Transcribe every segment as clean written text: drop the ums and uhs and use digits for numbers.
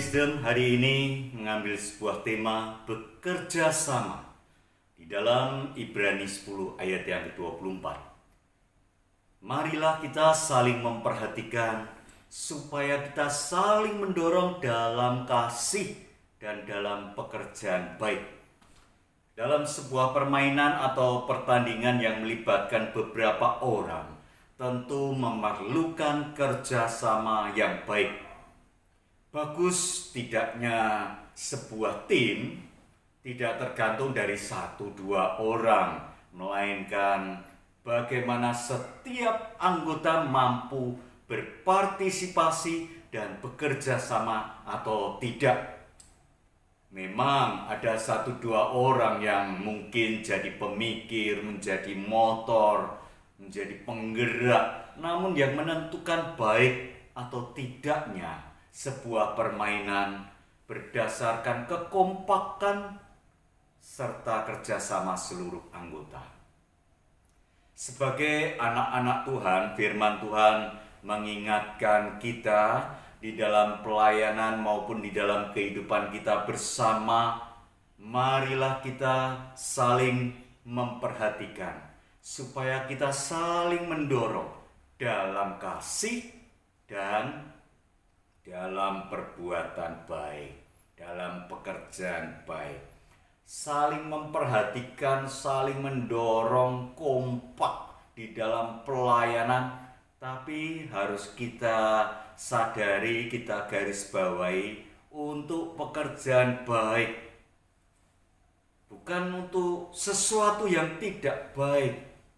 Wisdom hari ini mengambil sebuah tema bekerja sama di dalam Ibrani 10 ayat yang ke-24. Marilah kita saling memperhatikan supaya kita saling mendorong dalam kasih dan dalam pekerjaan baik. Dalam sebuah permainan atau pertandingan yang melibatkan beberapa orang, tentu memerlukan kerjasama yang baik. Bagus tidaknya sebuah tim tidak tergantung dari 1-2 orang, melainkan bagaimana setiap anggota mampu berpartisipasi dan bekerja sama atau tidak. Memang ada 1-2 orang yang mungkin jadi pemikir, menjadi motor, menjadi penggerak, namun yang menentukan baik atau tidaknya sebuah permainan berdasarkan kekompakan serta kerjasama seluruh anggota. Sebagai anak-anak Tuhan, firman Tuhan mengingatkan kita di dalam pelayanan maupun di dalam kehidupan kita bersama, marilah kita saling memperhatikan supaya kita saling mendorong dalam kasih dan dalam perbuatan baik, dalam pekerjaan baik. Saling memperhatikan, saling mendorong, kompak di dalam pelayanan, tapi harus kita sadari, kita garis bawahi untuk pekerjaan baik, bukan untuk sesuatu yang tidak baik.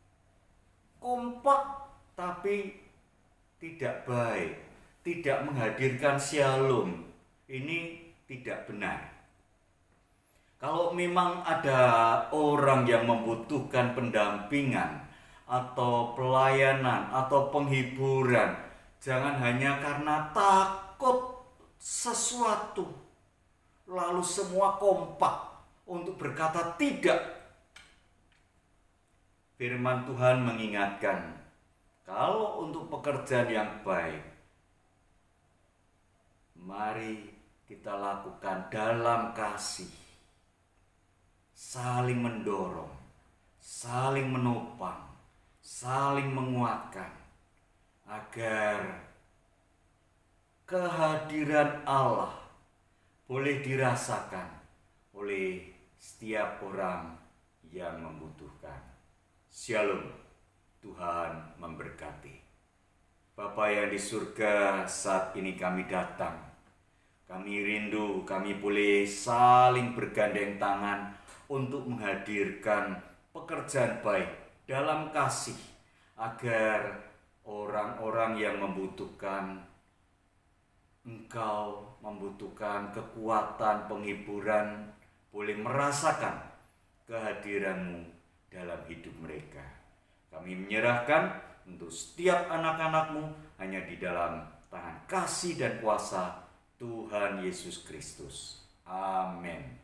Kompak tapi tidak baik, tidak menghadirkan shalom, ini tidak benar. Kalau memang ada orang yang membutuhkan pendampingan atau pelayanan atau penghiburan, jangan hanya karena takut sesuatu lalu semua kompak untuk berkata tidak. Firman Tuhan mengingatkan, kalau untuk pekerjaan yang baik, mari kita lakukan dalam kasih, saling mendorong, saling menopang, saling menguatkan, agar kehadiran Allah boleh dirasakan oleh setiap orang yang membutuhkan. Shalom, Tuhan memberkati. Bapa yang di surga, saat ini kami datang. Kami rindu, kami boleh saling bergandeng tangan untuk menghadirkan pekerjaan baik dalam kasih, agar orang-orang yang membutuhkan Engkau, membutuhkan kekuatan, penghiburan, boleh merasakan kehadiran-Mu dalam hidup mereka. Kami menyerahkan untuk setiap anak-anak-Mu hanya di dalam tangan kasih dan kuasa Tuhan Yesus Kristus. Amin.